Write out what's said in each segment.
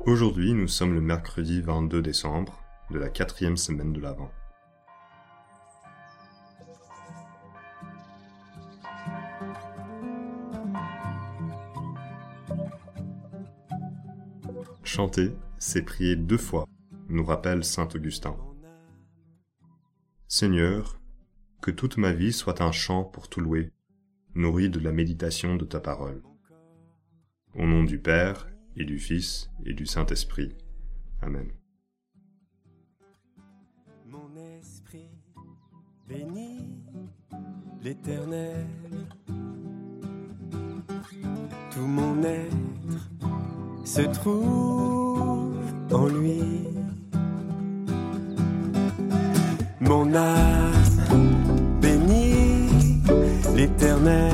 Aujourd'hui, nous sommes le mercredi 22 décembre de la 4e semaine de l'Avent. Chanter, c'est prier 2 fois, nous rappelle saint Augustin. Seigneur, que toute ma vie soit un chant pour tout louer, nourri de la méditation de ta parole. Au nom du Père, et du Fils, et du Saint-Esprit. Amen. Mon esprit bénit l'Éternel. Tout mon être se trouve en lui. Mon âme bénit l'Éternel.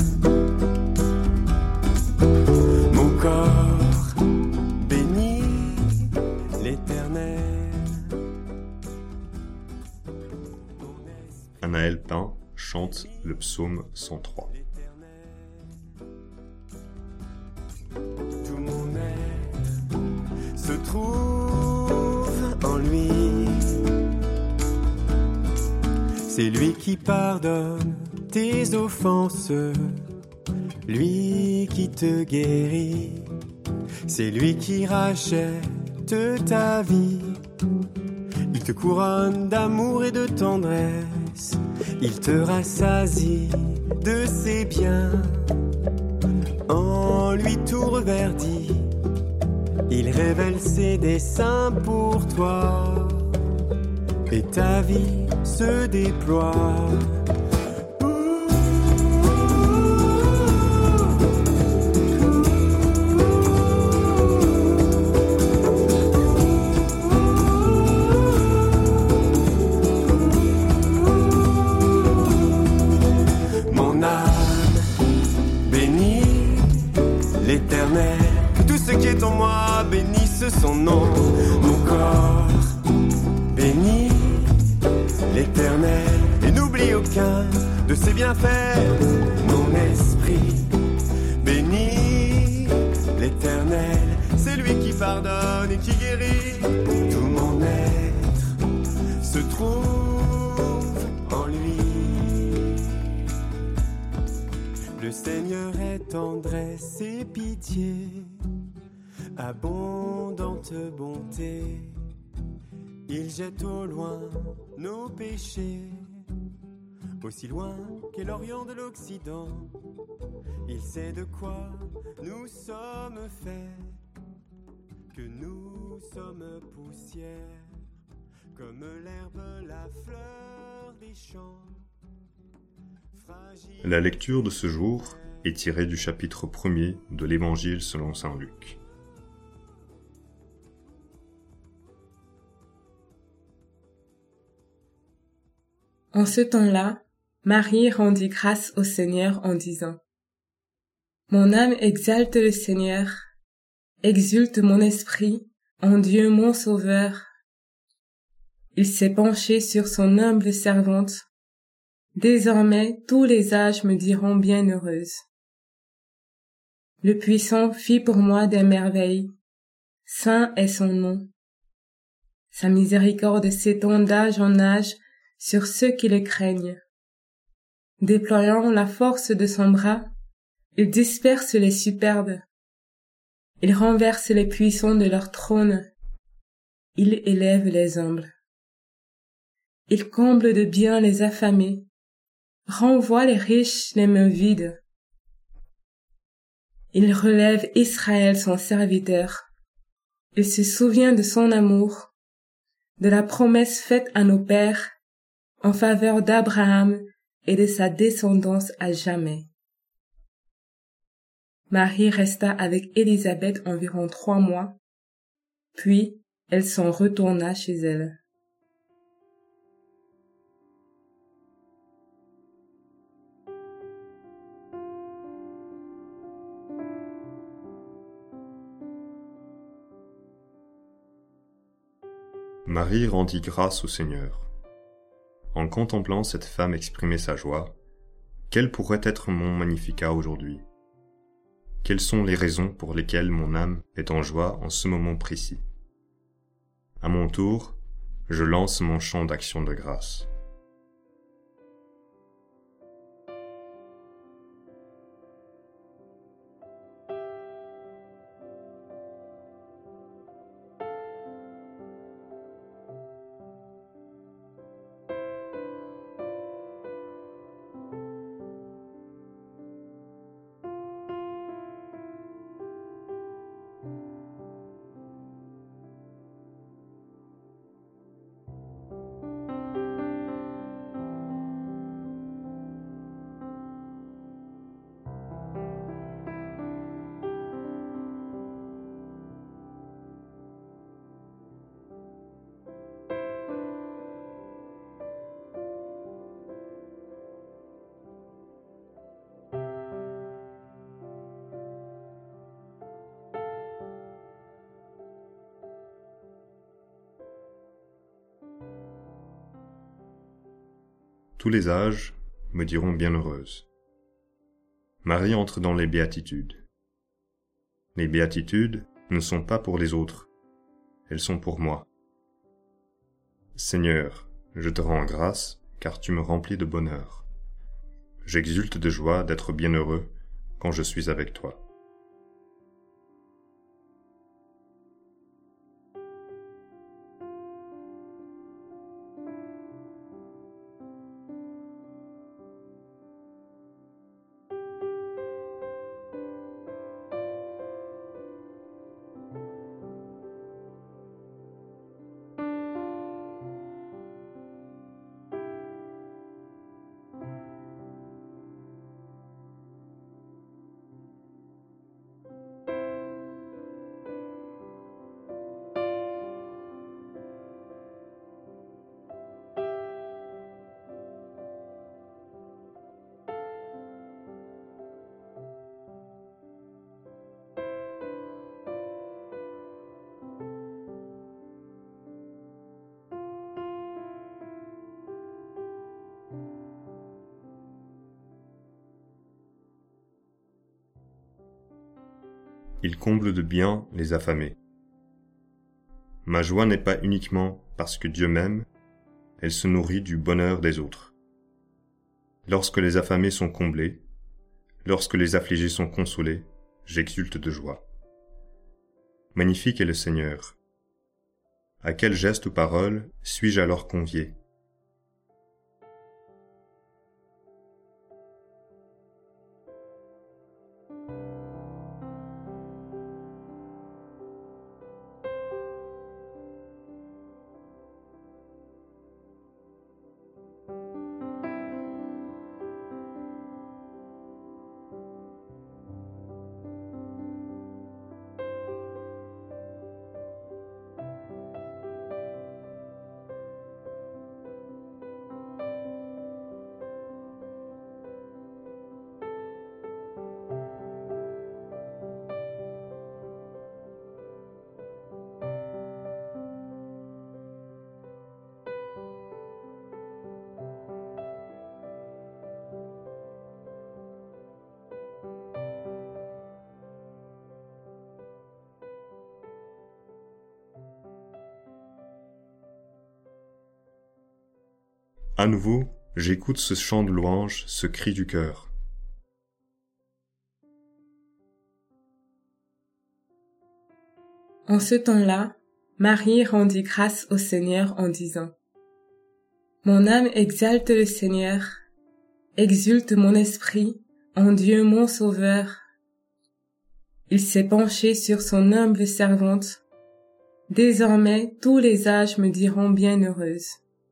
Mon corps bénit l'Éternel. Anaël Pin chante le psaume 103. Tout mon être se trouve en lui. C'est lui qui pardonne tes offenses, lui qui te guérit. C'est lui qui rachète ta vie. Il te couronne d'amour et de tendresse. Il te rassasie de ses biens. En lui tout reverdit. Il révèle ses desseins pour toi. Et ta vie se déploie. Mon âme bénit l'Éternel. Que tout ce qui est en moi bénisse son nom. Mon corps bénit l'Éternel et n'oublie aucun de ses bienfaits. Mon esprit bénit l'Éternel. C'est lui qui pardonne et qui guérit. Tout mon être se trouve en lui. Le Seigneur est tendresse et pitié, abondante bonté. Il jette au loin nos péchés, aussi loin qu'est l'Orient de l'Occident. Il sait de quoi nous sommes faits, que nous sommes poussière, comme l'herbe, la fleur des champs. Fragile. La lecture de ce jour est tirée du chapitre 1er de l'Évangile selon saint Luc. En ce temps-là, Marie rendit grâce au Seigneur en disant : Mon âme exalte le Seigneur, exulte mon esprit en Dieu mon Sauveur. Il s'est penché sur son humble servante. Désormais, tous les âges me diront bienheureuse. Le Puissant fit pour moi des merveilles. Saint est son nom. Sa miséricorde s'étend d'âge en âge sur ceux qui le craignent. Déployant la force de son bras, il disperse les superbes. Il renverse les puissants de leur trône. Il élève les humbles. Il comble de bien les affamés, renvoie les riches les mains vides. Il relève Israël son serviteur. Il se souvient de son amour, de la promesse faite à nos pères, en faveur d'Abraham et de sa descendance à jamais. Marie resta avec Élisabeth environ 3 mois, puis elle s'en retourna chez elle. Marie rendit grâce au Seigneur. En contemplant cette femme exprimer sa joie, quel pourrait être mon Magnificat aujourd'hui ? quelles sont les raisons pour lesquelles mon âme est en joie en ce moment précis. À mon tour, je lance mon chant d'action de grâce. Tous les âges me diront bienheureuse. Marie entre dans les béatitudes. Les béatitudes ne sont pas pour les autres, elles sont pour moi. Seigneur, je te rends grâce, car tu me remplis de bonheur. J'exulte de joie d'être bienheureux quand je suis avec toi. Il comble de bien les affamés. Ma joie n'est pas uniquement parce que Dieu m'aime, elle se nourrit du bonheur des autres. Lorsque les affamés sont comblés, lorsque les affligés sont consolés, j'exulte de joie. Magnifique est le Seigneur. À quel geste ou parole suis-je alors convié? À nouveau, j'écoute ce chant de louange, ce cri du cœur. En ce temps-là, Marie rendit grâce au Seigneur en disant : Mon âme exalte le Seigneur, exulte mon esprit en Dieu mon Sauveur. Il s'est penché sur son humble servante. Désormais, tous les âges me diront bienheureuse.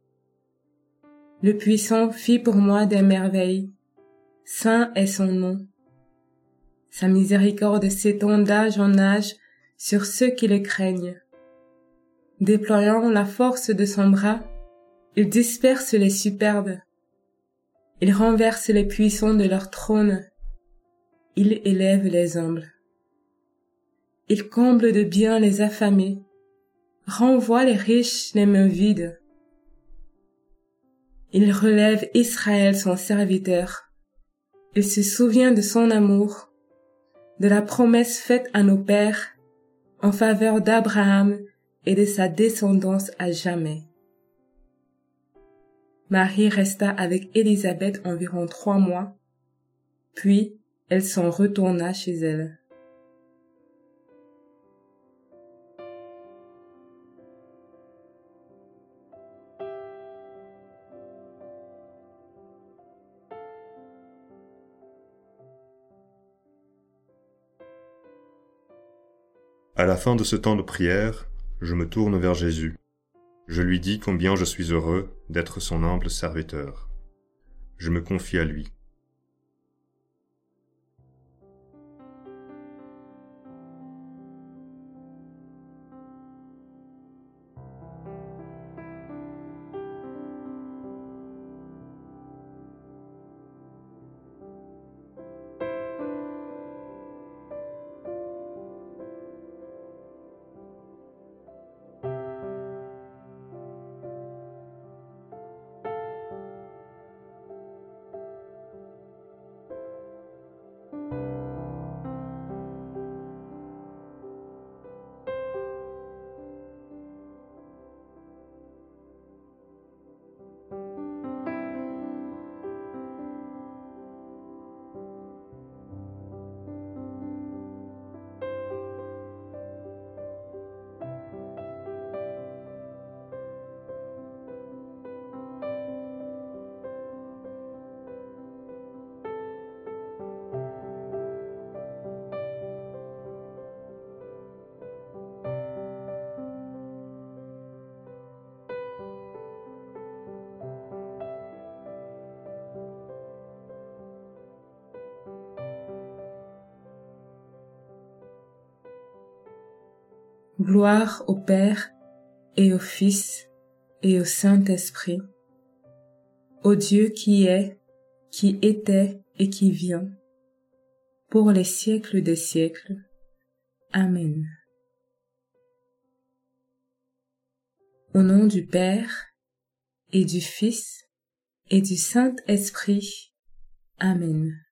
Le Puissant fit pour moi des merveilles. Saint est son nom. Sa miséricorde s'étend d'âge en âge sur ceux qui le craignent. Déployant la force de son bras, il disperse les superbes. Il renverse les puissants de leur trône. Il élève les humbles. Il comble de bien les affamés, renvoie les riches les mains vides. Il relève Israël son serviteur. Il se souvient de son amour, de la promesse faite à nos pères en faveur d'Abraham et de sa descendance à jamais. Marie resta avec Élisabeth environ 3 mois, puis elle s'en retourna chez elle. À la fin de ce temps de prière, je me tourne vers Jésus. Je lui dis combien je suis heureux d'être son humble serviteur. Je me confie à lui. Gloire au Père et au Fils et au Saint-Esprit, au Dieu qui est, qui était et qui vient, pour les siècles des siècles. Amen. Au nom du Père et du Fils et du Saint-Esprit. Amen.